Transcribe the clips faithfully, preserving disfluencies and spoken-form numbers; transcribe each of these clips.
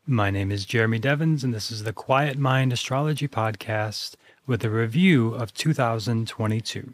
My name is Jeremy Devins, and this is the Quiet Mind Astrology Podcast with a review of two thousand twenty-two.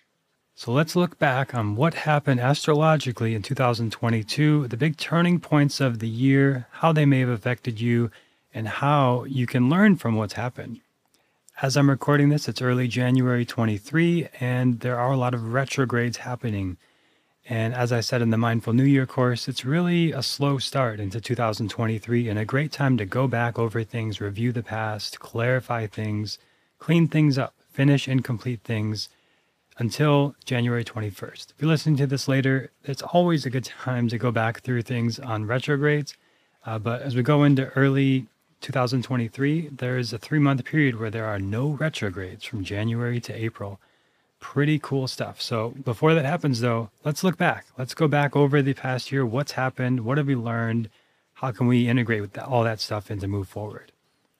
So let's look back on what happened astrologically in two thousand twenty-two, the big turning points of the year, how they may have affected you, and how you can learn from what's happened. As I'm recording this, it's early January twenty-three, and there are a lot of retrogrades happening. And as I said in the Mindful New Year course, it's really a slow start into two thousand twenty-three and a great time to go back over things, review the past, clarify things, clean things up, finish and complete things until January twenty-first. If you're listening to this later, it's always a good time to go back through things on retrogrades. Uh, but as we go into early two thousand twenty-three, there is a three-month period where there are no retrogrades from January to April. Pretty cool stuff. So before that happens, though, let's look back. Let's go back over the past year. What's happened? What have we learned? How can we integrate with that, all that stuff and to move forward?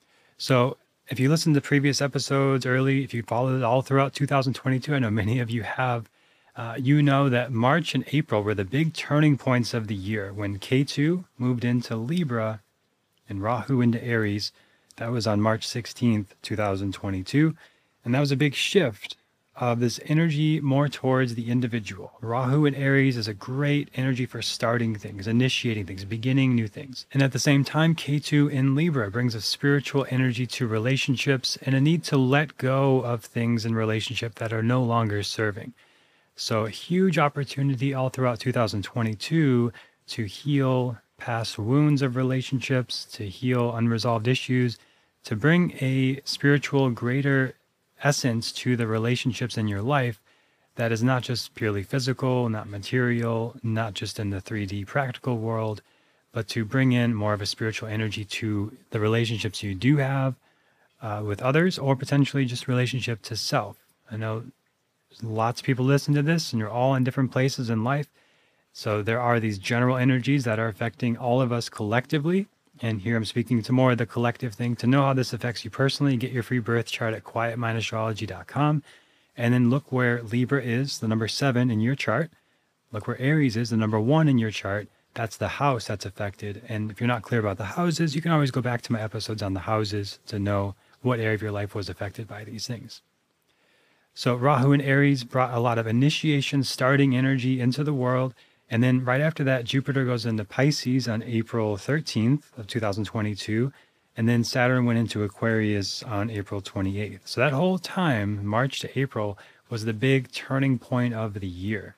So if you listened to previous episodes early, if you followed it all throughout two thousand twenty-two, I know many of you have, uh, you know that March and April were the big turning points of the year when K two moved into Libra and Rahu into Aries. That was on March sixteenth, two thousand twenty-two. And that was a big shift of this energy more towards the individual. Rahu in Aries is a great energy for starting things, initiating things, beginning new things. And at the same time, K two in Libra brings a spiritual energy to relationships and a need to let go of things in relationship that are no longer serving. So a huge opportunity all throughout two thousand twenty-two to heal past wounds of relationships, to heal unresolved issues, to bring a spiritual greater essence to the relationships in your life that is not just purely physical, not material, not just in the three D practical world, but to bring in more of a spiritual energy to the relationships you do have uh, with others, or potentially just relationship to self. I know lots of people listen to this and you're all in different places in life. So there are these general energies that are affecting all of us collectively. And here I'm speaking to more of the collective thing. To know how this affects you personally, get your free birth chart at quiet mind astrology dot com. And then look where Libra is, the number seven in your chart. Look where Aries is, the number one in your chart. That's the house that's affected. And if you're not clear about the houses, you can always go back to my episodes on the houses to know what area of your life was affected by these things. So Rahu and Aries brought a lot of initiation, starting energy into the world. And then right after that, Jupiter goes into Pisces on April thirteenth of two thousand twenty-two. And then Saturn went into Aquarius on April twenty-eighth. So that whole time, March to April, was the big turning point of the year.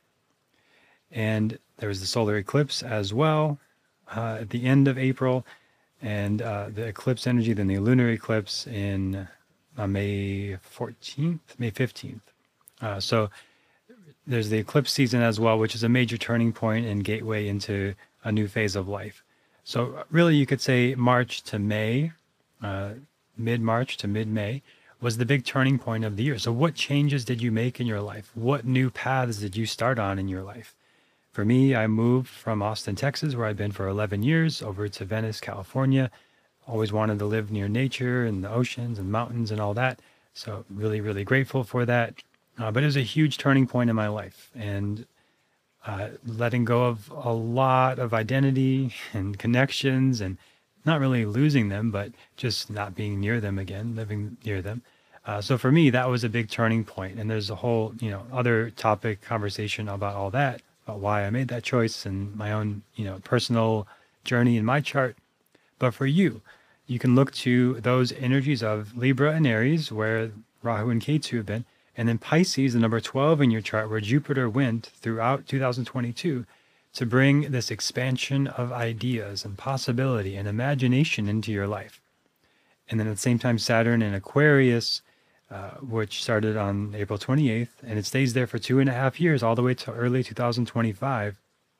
And there was the solar eclipse as well uh, at the end of April. And uh, the eclipse energy, then the lunar eclipse in uh, May fourteenth, May fifteenth. Uh, so there's the eclipse season as well, which is a major turning point and gateway into a new phase of life. So really you could say March to May, uh, mid-March to mid-May was the big turning point of the year. So what changes did you make in your life? What new paths did you start on in your life? For me, I moved from Austin, Texas, where I've been for eleven years, over to Venice, California. Always wanted to live near nature and the oceans and mountains and all that. So really, really grateful for that. Uh, but it was a huge turning point in my life, and uh, letting go of a lot of identity and connections, and not really losing them, but just not being near them again, living near them. Uh, so for me, that was a big turning point. And there's a whole, you know, other topic conversation about all that, about why I made that choice and my own, you know, personal journey in my chart. But for you, you can look to those energies of Libra and Aries, where Rahu and K two have been. And then Pisces, the number twelve in your chart, where Jupiter went throughout two thousand twenty-two to bring this expansion of ideas and possibility and imagination into your life. And then at the same time, Saturn in Aquarius, uh, which started on April twenty-eighth, and it stays there for two and a half years, all the way to early two thousand twenty-five,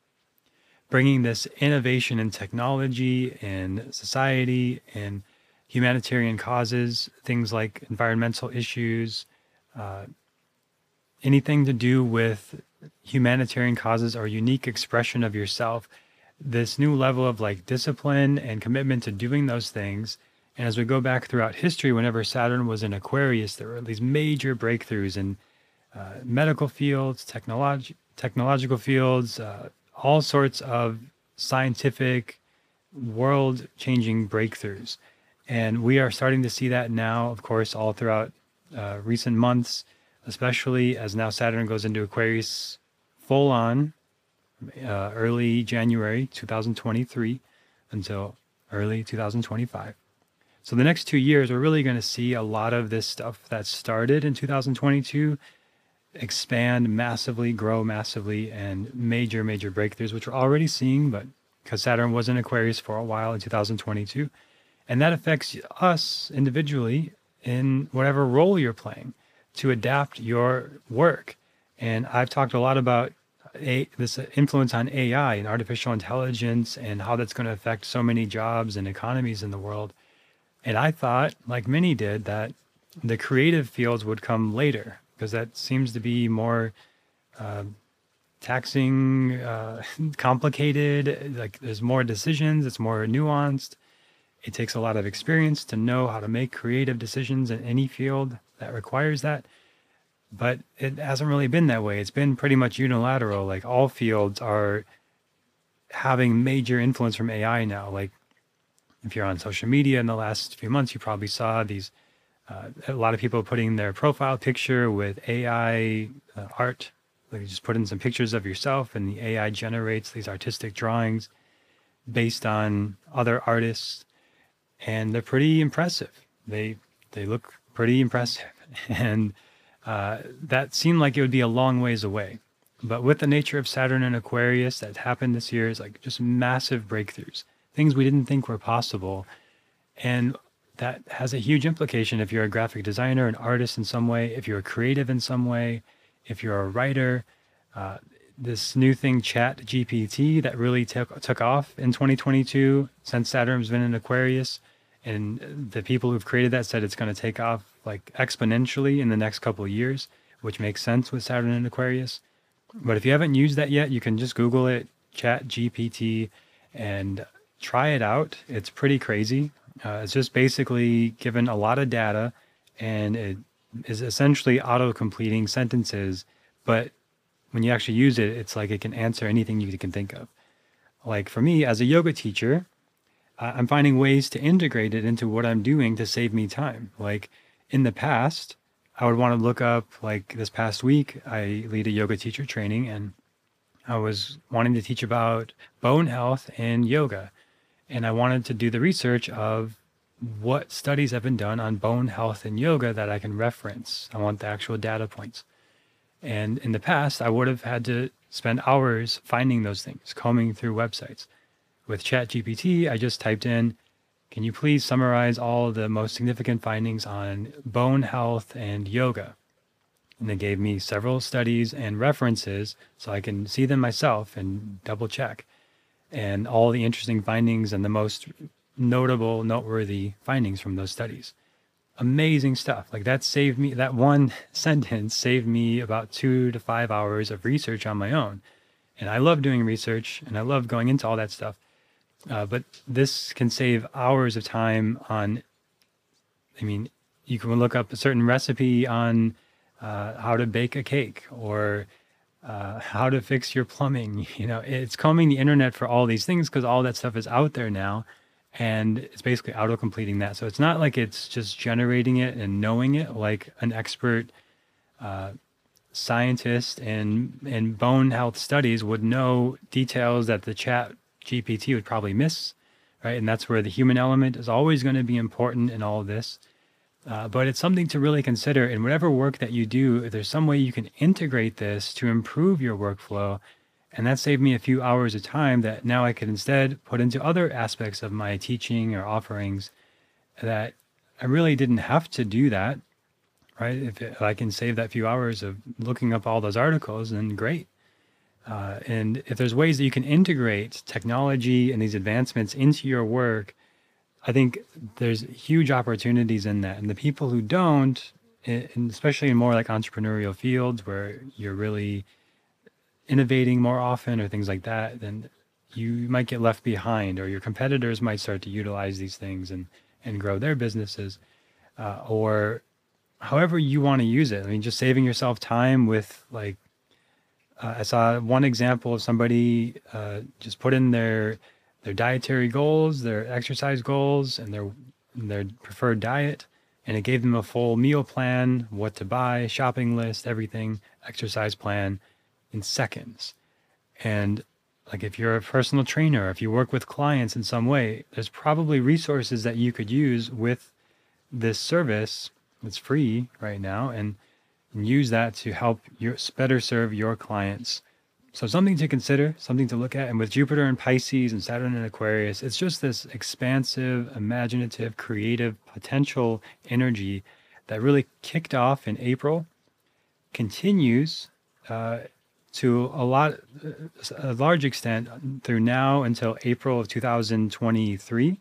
bringing this innovation in technology and society and humanitarian causes, things like environmental issues, Uh, anything to do with humanitarian causes or unique expression of yourself, this new level of like discipline and commitment to doing those things. And as we go back throughout history, whenever Saturn was in Aquarius, there were these major breakthroughs in uh, medical fields, technology, technological fields, uh, all sorts of scientific world-changing breakthroughs. And we are starting to see that now, of course, all throughout uh, recent months, especially as now Saturn goes into Aquarius full on uh, early January two thousand twenty-three until early two thousand twenty-five. So the next two years, we're really going to see a lot of this stuff that started in two thousand twenty-two expand massively, grow massively, and major, major breakthroughs, which we're already seeing, but because Saturn was in Aquarius for a while in two thousand twenty-two. And that affects us individually in whatever role you're playing to adapt your work. And I've talked a lot about a, this influence on A I and artificial intelligence and how that's going to affect so many jobs and economies in the world. And I thought, like many did, that the creative fields would come later because that seems to be more uh, taxing, uh, complicated. Like there's more decisions, it's more nuanced. It takes a lot of experience to know how to make creative decisions in any field that requires that. But it hasn't really been that way. It's been pretty much unilateral. Like all fields are having major influence from A I now. Like if you're on social media in the last few months, you probably saw these, uh, a lot of people putting their profile picture with A I uh, art. Like you just put in some pictures of yourself and the A I generates these artistic drawings based on other artists. And they're pretty impressive. They they look pretty impressive. And uh, that seemed like it would be a long ways away. But with the nature of Saturn and Aquarius that happened this year is like just massive breakthroughs, things we didn't think were possible. And that has a huge implication if you're a graphic designer, an artist in some way, if you're a creative in some way, if you're a writer. Uh, this new thing, Chat G P T, that really took took off in twenty twenty-two since Saturn's been in Aquarius. And the people who've created that said it's going to take off like exponentially in the next couple of years, which makes sense with Saturn and Aquarius. But if you haven't used that yet, you can just Google it, Chat G P T, and try it out. It's pretty crazy. Uh, it's just basically given a lot of data, and it is essentially auto-completing sentences. But when you actually use it, it's like it can answer anything you can think of. Like for me, as a yoga teacher, I'm finding ways to integrate it into what I'm doing to save me time. Like in the past, I would want to look up, like this past week, I lead a yoga teacher training, and I was wanting to teach about bone health and yoga. And I wanted to do the research of what studies have been done on bone health and yoga that I can reference. I want the actual data points. And in the past, I would have had to spend hours finding those things, combing through websites. With ChatGPT, I just typed in, can you please summarize all the most significant findings on bone health and yoga? And they gave me several studies and references so I can see them myself and double check. And all the interesting findings and the most notable, noteworthy findings from those studies. Amazing stuff. Like that saved me, that one sentence saved me about two to five hours of research on my own. And I love doing research and I love going into all that stuff. Uh, but this can save hours of time on, I mean, you can look up a certain recipe on uh, how to bake a cake or uh, how to fix your plumbing. You know, it's combing the internet for all these things because all that stuff is out there now. And it's basically auto-completing that. So it's not like it's just generating it and knowing it like an expert uh, scientist in, in bone health studies would know details that the chat G P T would probably miss, right? And that's where the human element is always going to be important in all of this. Uh, but it's something to really consider in whatever work that you do. If there's some way you can integrate this to improve your workflow, and that saved me a few hours of time that now I could instead put into other aspects of my teaching or offerings that I really didn't have to do that, right? If, it, if I can save that few hours of looking up all those articles, then great. Uh, and if there's ways that you can integrate technology and these advancements into your work, I think there's huge opportunities in that. And the people who don't, and especially in more like entrepreneurial fields where you're really innovating more often or things like that, then you might get left behind, or your competitors might start to utilize these things and, and grow their businesses, uh, or however you want to use it. I mean, just saving yourself time with like, Uh, I saw one example of somebody uh, just put in their their dietary goals, their exercise goals, and their their preferred diet. And it gave them a full meal plan, what to buy, shopping list, everything, exercise plan in seconds. And like if you're a personal trainer, if you work with clients in some way, there's probably resources that you could use with this service. It's free right now, and, and use that to help you better serve your clients. So something to consider, something to look at. And with Jupiter in Pisces and Saturn in Aquarius, it's just this expansive, imaginative, creative, potential energy that really kicked off in April, continues uh, to a lot, a large extent through now until April of two thousand twenty-three.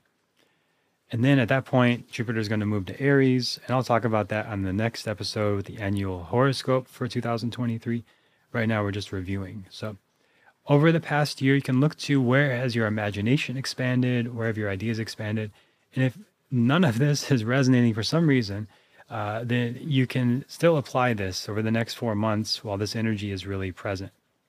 And then at that point, Jupiter is going to move to Aries. And I'll talk about that on the next episode with the annual horoscope for two thousand twenty-three. Right now, we're just reviewing. So over the past year, you can look to where has your imagination expanded, where have your ideas expanded. And if none of this is resonating for some reason, uh, then you can still apply this over the next four months while this energy is really present.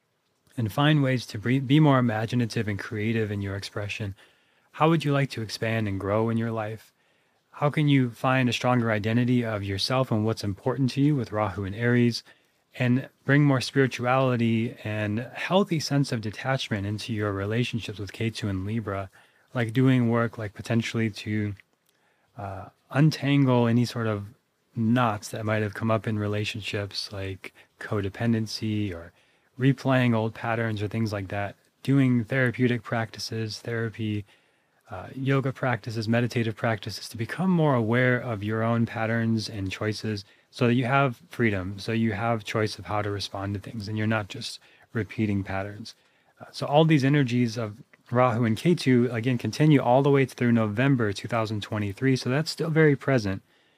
And find ways to be more imaginative and creative in your expression. How would you like to expand and grow in your life? How can you find a stronger identity of yourself and what's important to you with Rahu and Aries? And bring more spirituality and healthy sense of detachment into your relationships with Ketu and Libra, like doing work like potentially to uh, untangle any sort of knots that might have come up in relationships, like codependency or replaying old patterns or things like that. Doing therapeutic practices, therapy, uh, yoga practices, meditative practices to become more aware of your own patterns and choices, so that you have freedom, so you have choice of how to respond to things, and you're not just repeating patterns. Uh, so all these energies of Rahu and Ketu, again, continue all the way through November two thousand twenty-three, so that's still very present,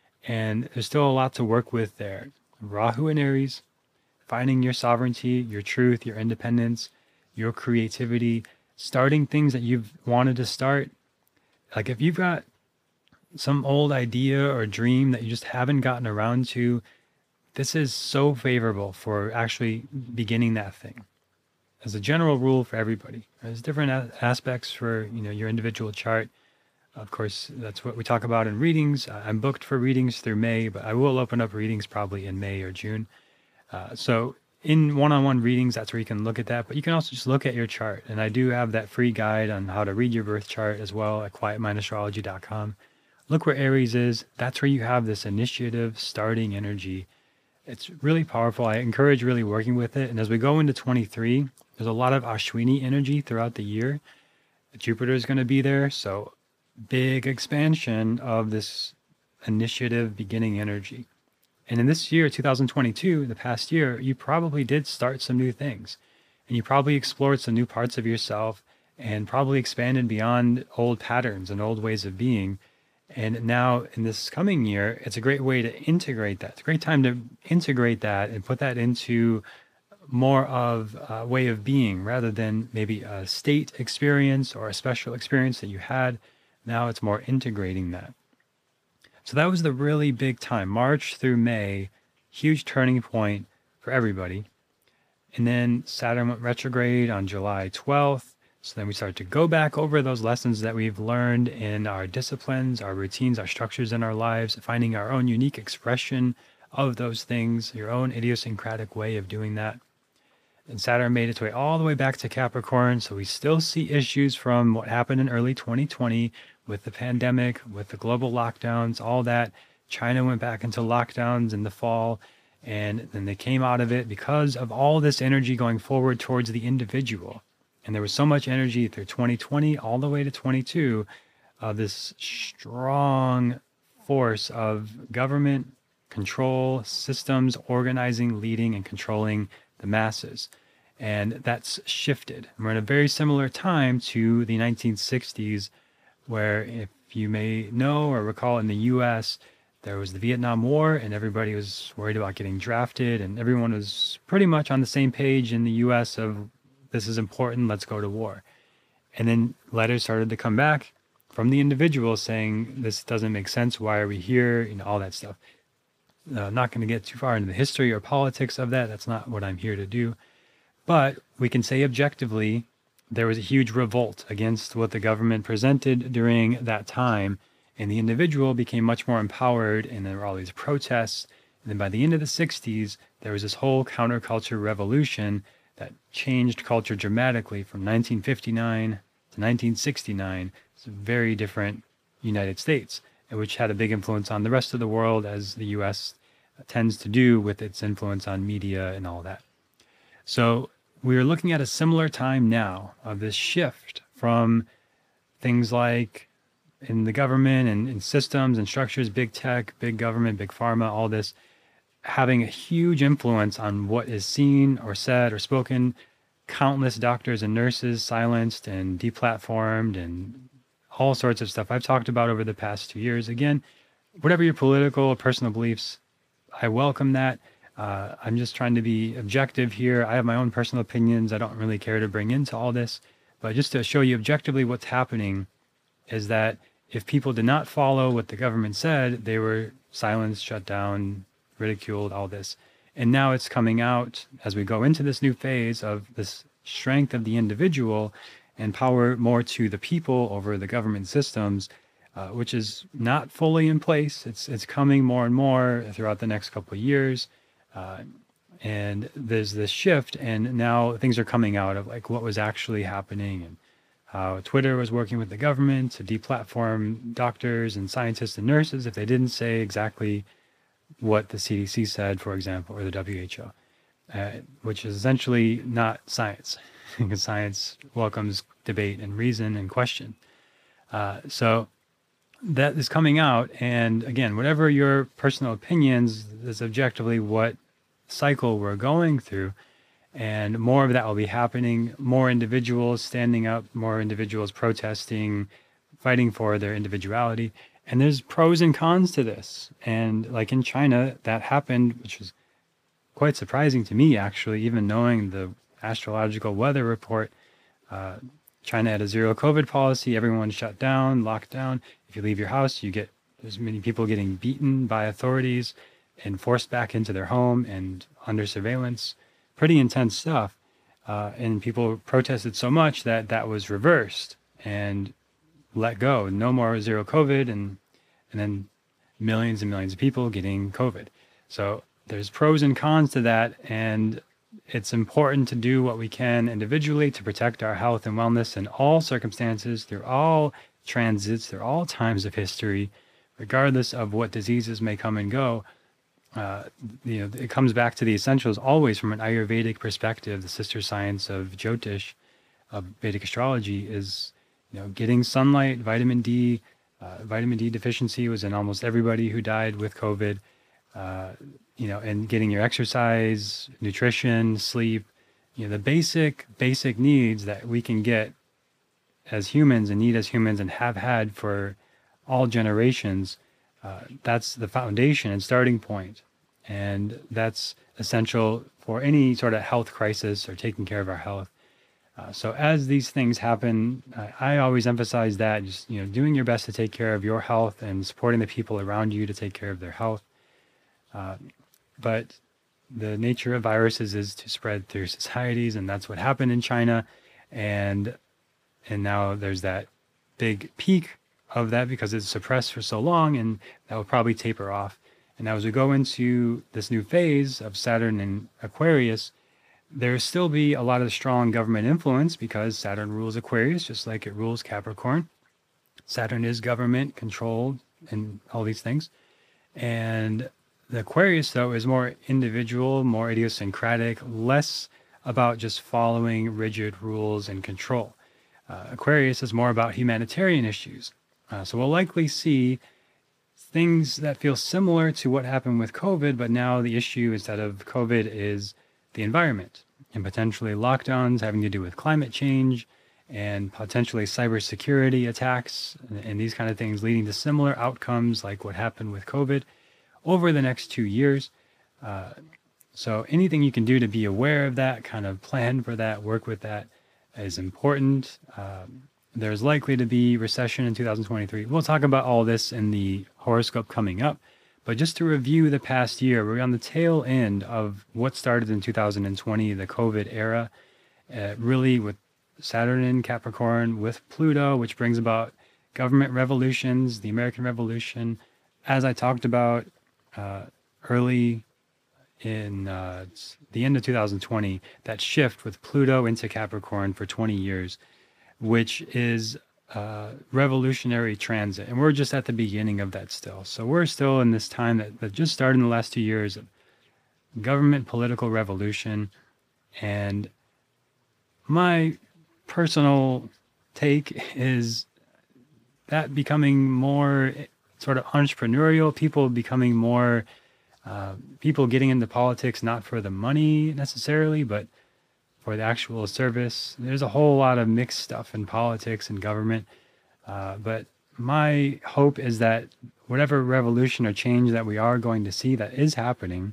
and there's still a lot to work with there. Rahu and Aries, finding your sovereignty, your truth, your independence, your creativity, starting things that you've wanted to start. Like if you've got some old idea or dream that you just haven't gotten around to, this is so favorable for actually beginning that thing. As a general rule for everybody, there's different a- aspects for you know your individual chart. Of course, that's what we talk about in readings. Uh, I'm booked for readings through May, but I will open up readings probably in May or June. Uh, so in one-on-one readings, that's where you can look at that. But you can also just look at your chart. And I do have that free guide on how to read your birth chart as well at quiet mind astrology dot com. Look where Aries is. That's where you have this initiative, starting energy. It's really powerful. I encourage really working with it. And as we go into twenty-three, there's a lot of Ashwini energy throughout the year. Jupiter is going to be there. So big expansion of this initiative, beginning energy. And in this year, two thousand twenty-two, the past year, you probably did start some new things. And you probably explored some new parts of yourself and probably expanded beyond old patterns and old ways of being. And now in this coming year, it's a great way to integrate that. It's a great time to integrate that and put that into more of a way of being rather than maybe a state experience or a special experience that you had. Now it's more integrating that. So that was the really big time, March through May, huge turning point for everybody. And then Saturn went retrograde on July twelfth. So then we start to go back over those lessons that we've learned in our disciplines, our routines, our structures in our lives, finding our own unique expression of those things, your own idiosyncratic way of doing that. And Saturn made its way all the way back to Capricorn. So we still see issues from what happened in early twenty twenty with the pandemic, with the global lockdowns, all that. China went back into lockdowns in the fall, and then they came out of it because of all this energy going forward towards the individual. And there was so much energy through twenty twenty all the way to twenty-two of this strong force of government control, systems, organizing, leading, and controlling the masses. And that's shifted. And we're in a very similar time to the nineteen sixties, where if you may know or recall in the U S, there was the Vietnam War and everybody was worried about getting drafted, and everyone was pretty much on the same page in the U S of this is important, let's go to war. And then letters started to come back from the individual saying, this doesn't make sense, why are we here, you know, all that stuff. Uh, I'm not going to get too far into the history or politics of that. That's not what I'm here to do. But we can say objectively, there was a huge revolt against what the government presented during that time, and the individual became much more empowered, and there were all these protests. And then by the end of the sixties, there was this whole counterculture revolution that changed culture dramatically from nineteen fifty-nine to nineteen sixty-nine. It's a very different United States, which had a big influence on the rest of the world, as the U S tends to do with its influence on media and all that. So we are looking at a similar time now of this shift from things like in the government and in systems and structures, big tech, big government, big pharma, all this having a huge influence on what is seen or said or spoken. Countless doctors and nurses silenced and deplatformed and all sorts of stuff I've talked about over the past two years. Again, whatever your political or personal beliefs, I welcome that. Uh, I'm just trying to be objective here. I have my own personal opinions I don't really care to bring into all this, but just to show you objectively what's happening is that if people did not follow what the government said, they were silenced, shut down, ridiculed, all this. And now it's coming out as we go into this new phase of this strength of the individual and power more to the people over the government systems, uh, which is not fully in place. It's it's coming more and more throughout the next couple of years. Uh, and there's this shift, and now things are coming out of like what was actually happening and how Twitter was working with the government to deplatform doctors and scientists and nurses if they didn't say exactly what the C D C said, for example, or the W H O, uh, which is essentially not science, because science welcomes debate and reason and question. Uh, so that is coming out, and again, whatever your personal opinions, is objectively what cycle we're going through, and more of that will be happening. More individuals standing up, more individuals protesting, fighting for their individuality. And there's pros and cons to this. And like in China, that happened, which was quite surprising to me, actually, even knowing the astrological weather report. Uh, China had a zero COVID policy. Everyone shut down, locked down. If you leave your house, you get, there's many people getting beaten by authorities and forced back into their home and under surveillance. Pretty intense stuff. Uh, and people protested so much that that was reversed and let go. No more zero COVID, and and then millions and millions of people getting COVID. So there's pros and cons to that, and it's important to do what we can individually to protect our health and wellness in all circumstances, through all transits, through all times of history, regardless of what diseases may come and go. Uh, you know, it comes back to the essentials always from an Ayurvedic perspective. The sister science of Jyotish, of Vedic astrology, is, you know, getting sunlight, vitamin D. Uh, vitamin D deficiency was in almost everybody who died with COVID. Uh, you know, and getting your exercise, nutrition, sleep, you know, the basic, basic needs that we can get as humans and need as humans and have had for all generations. Uh, that's the foundation and starting point. And that's essential for any sort of health crisis or taking care of our health. Uh, so as these things happen, uh, I always emphasize that, just, you know, doing your best to take care of your health and supporting the people around you to take care of their health. Uh, but the nature of viruses is to spread through societies, and that's what happened in China. And and now there's that big peak of that because it's suppressed for so long, and that will probably taper off. And now as we go into this new phase of Saturn and Aquarius, there will still be a lot of strong government influence because Saturn rules Aquarius just like it rules Capricorn. Saturn is government controlled and all these things. And the Aquarius, though, is more individual, more idiosyncratic, less about just following rigid rules and control. Uh, Aquarius is more about humanitarian issues. Uh, so we'll likely see things that feel similar to what happened with COVID, but now the issue instead of COVID is the environment, and potentially lockdowns having to do with climate change and potentially cybersecurity attacks and, and these kind of things, leading to similar outcomes like what happened with COVID over the next two years. Uh, so anything you can do to be aware of that, kind of plan for that, work with that, is important. Um, there's likely to be recession in two thousand twenty-three. We'll talk about all this in the horoscope coming up. But just to review the past year, we're on the tail end of what started in two thousand twenty, the COVID era, uh, really with Saturn in Capricorn with Pluto, which brings about government revolutions, the American Revolution. As I talked about uh, early in uh, the end of two thousand twenty, that shift with Pluto into Capricorn for twenty years, which is uh, revolutionary transit. And we're just at the beginning of that still. So we're still in this time that, that just started in the last two years of government political revolution. And my personal take is that becoming more sort of entrepreneurial, people becoming more, uh, people getting into politics, not for the money necessarily, but for the actual service. There's a whole lot of mixed stuff in politics and government. Uh, but my hope is that whatever revolution or change that we are going to see that is happening,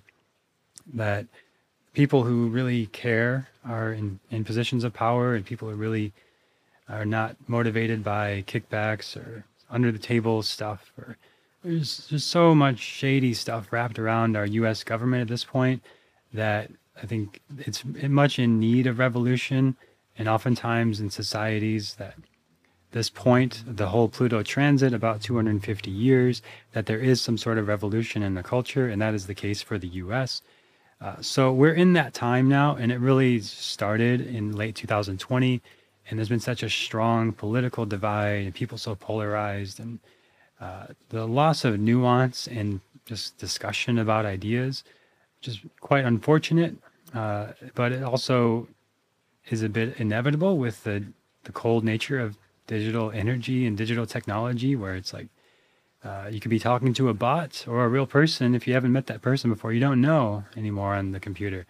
that people who really care are in, in positions of power, and people who really are not motivated by kickbacks or under the table stuff. Or there's just so much shady stuff wrapped around our U S government at this point that I think it's much in need of revolution. And oftentimes in societies that this point, the whole Pluto transit, about two hundred fifty years, that there is some sort of revolution in the culture, and that is the case for the U S. Uh, so we're in that time now, and it really started in late two thousand twenty, and there's been such a strong political divide, and people so polarized, and uh, the loss of nuance and just discussion about ideas, which is quite unfortunate, uh, but it also is a bit inevitable with the, the cold nature of digital energy and digital technology, where it's like uh, you could be talking to a bot or a real person. If you haven't met that person before, you don't know anymore on the computer.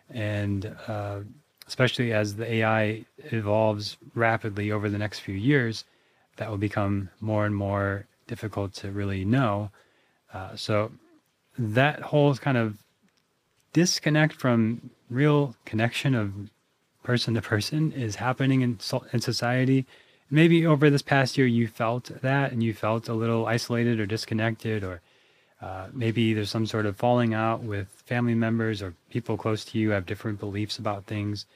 And uh, especially as the A I evolves rapidly over the next few years, that will become more and more difficult to really know. Uh, so that whole kind of disconnect from real connection of person to person is happening in, so- in society. Maybe over this past year, you felt that and you felt a little isolated or disconnected, or uh, maybe there's some sort of falling out with family members or people close to you have different beliefs about things.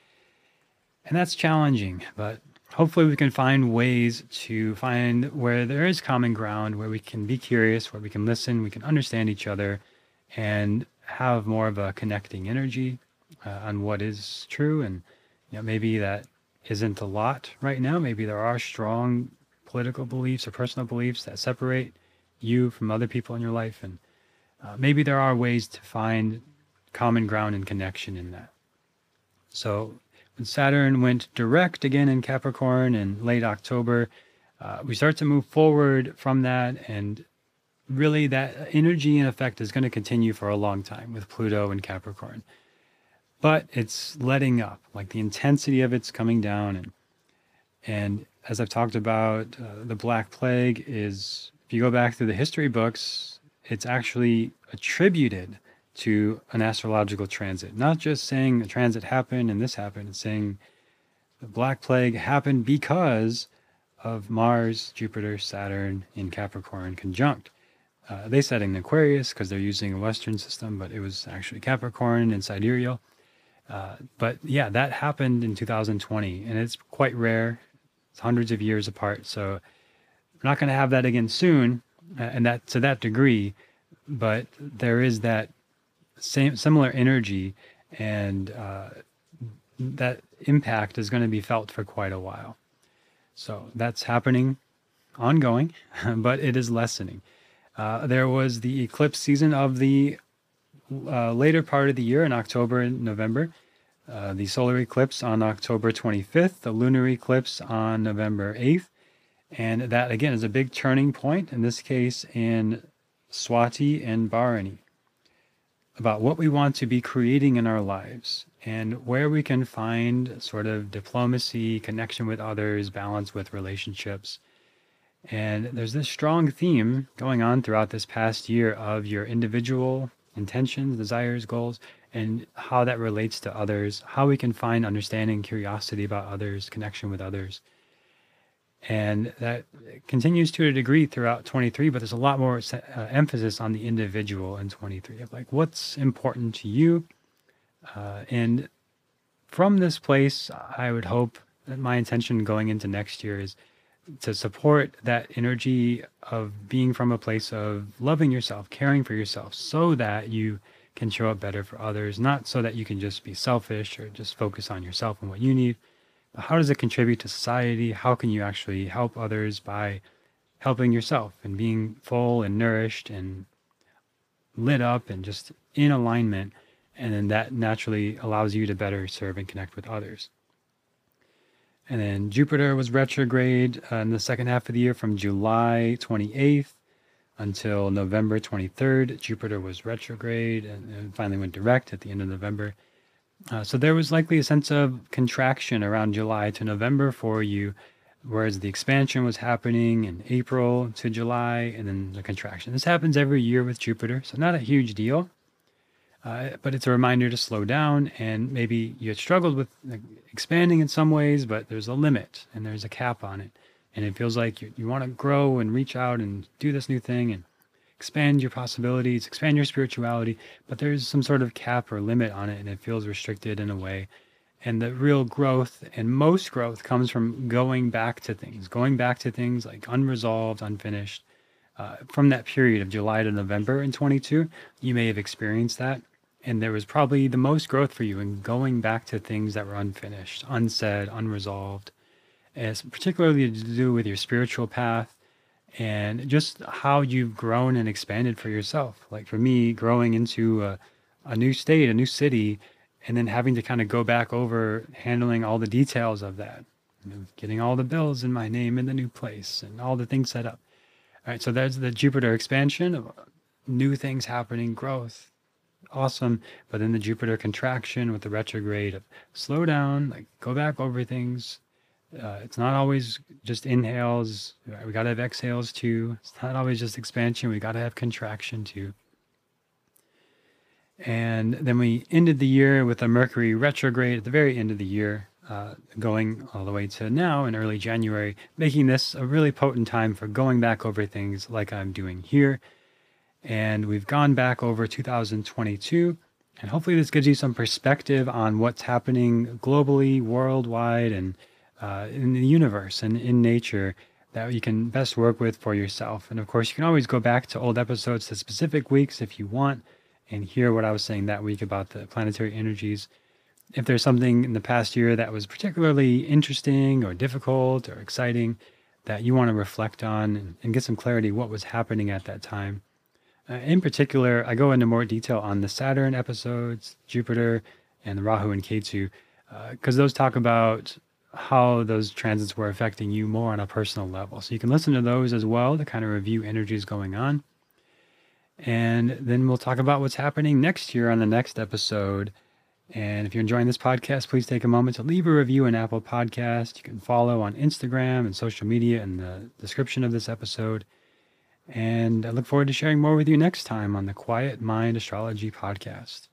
And that's challenging, but hopefully we can find ways to find where there is common ground, where we can be curious, where we can listen, we can understand each other, and have more of a connecting energy uh, on what is true. And you know, maybe that isn't a lot right now. Maybe there are strong political beliefs or personal beliefs that separate you from other people in your life. And uh, maybe there are ways to find common ground and connection in that. So when Saturn went direct again in Capricorn in late October, uh, we start to move forward from that. And really that energy and effect is going to continue for a long time with Pluto and Capricorn. But it's letting up, like the intensity of it's coming down. And and as I've talked about, uh, the Black Plague is, if you go back through the history books, it's actually attributed to an astrological transit. Not just saying a transit happened and this happened, it's saying the Black Plague happened because of Mars, Jupiter, Saturn in Capricorn conjunct. Uh, they said in Aquarius because they're using a Western system, but it was actually Capricorn and sidereal. Uh, but yeah, that happened in two thousand twenty, and it's quite rare. It's hundreds of years apart, so we're not going to have that again soon, uh, and that to that degree. But there is that same similar energy, and uh, that impact is going to be felt for quite a while. So that's happening, ongoing, but it is lessening. Uh, there was the eclipse season of the Uh, later part of the year in October and November, uh, the solar eclipse on October twenty-fifth, the lunar eclipse on November eighth. And that, again, is a big turning point, in this case in Swati and Bharani, about what we want to be creating in our lives and where we can find sort of diplomacy, connection with others, balance with relationships. And there's this strong theme going on throughout this past year of your individual intentions, desires, goals, and how that relates to others, how we can find understanding, curiosity about others, connection with others. And that continues to a degree throughout twenty-three, but there's a lot more uh, emphasis on the individual in twenty-three, of like what's important to you. Uh, and from this place, I would hope my intention going into next year is to support that energy of being from a place of loving yourself, caring for yourself, so that you can show up better for others, not so that you can just be selfish or just focus on yourself and what you need. But how does it contribute to society? How can you actually help others by helping yourself and being full and nourished and lit up and just in alignment? And then that naturally allows you to better serve and connect with others. And then Jupiter was retrograde uh, in the second half of the year from July twenty-eighth until November twenty-third. Jupiter was retrograde and, and finally went direct at the end of November. Uh, so there was likely a sense of contraction around July to November for you, whereas the expansion was happening in April to July, and then the contraction. This happens every year with Jupiter, so not a huge deal. Uh, but it's a reminder to slow down, and maybe you had struggled with like, expanding in some ways, but there's a limit and there's a cap on it. And it feels like you, you want to grow and reach out and do this new thing and expand your possibilities, expand your spirituality, but there's some sort of cap or limit on it, and it feels restricted in a way. And the real growth and most growth comes from going back to things, going back to things like unresolved, unfinished. Uh, from that period of July to November in twenty-two, you may have experienced that. And there was probably the most growth for you in going back to things that were unfinished, unsaid, unresolved, as particularly to do with your spiritual path and just how you've grown and expanded for yourself. Like for me, growing into a, a new state, a new city, and then having to kind of go back over handling all the details of that, you know, getting all the bills in my name in the new place and all the things set up. All right, so there's the Jupiter expansion of new things happening, growth. Awesome. But then the Jupiter contraction with the retrograde of slow down, like go back over things. Uh, it's not always just inhales. Right? We got to have exhales too. It's not always just expansion. We got to have contraction too. And then we ended the year with a Mercury retrograde at the very end of the year, uh, going all the way to now in early January, making this a really potent time for going back over things like I'm doing here. And we've gone back over two thousand twenty-two, and hopefully this gives you some perspective on what's happening globally, worldwide, and uh, in the universe and in nature that you can best work with for yourself. And of course, you can always go back to old episodes to specific weeks if you want and hear what I was saying that week about the planetary energies. If there's something in the past year that was particularly interesting or difficult or exciting that you want to reflect on and, and get some clarity what was happening at that time. Uh, in particular, I go into more detail on the Saturn episodes, Jupiter, and the Rahu and Ketu, because uh, those talk about how those transits were affecting you more on a personal level. So you can listen to those as well to kind of review energies going on. And then we'll talk about what's happening next year on the next episode. And if you're enjoying this podcast, please take a moment to leave a review in Apple Podcast. You can follow on Instagram and social media in the description of this episode. And I look forward to sharing more with you next time on the Quiet Mind Astrology Podcast.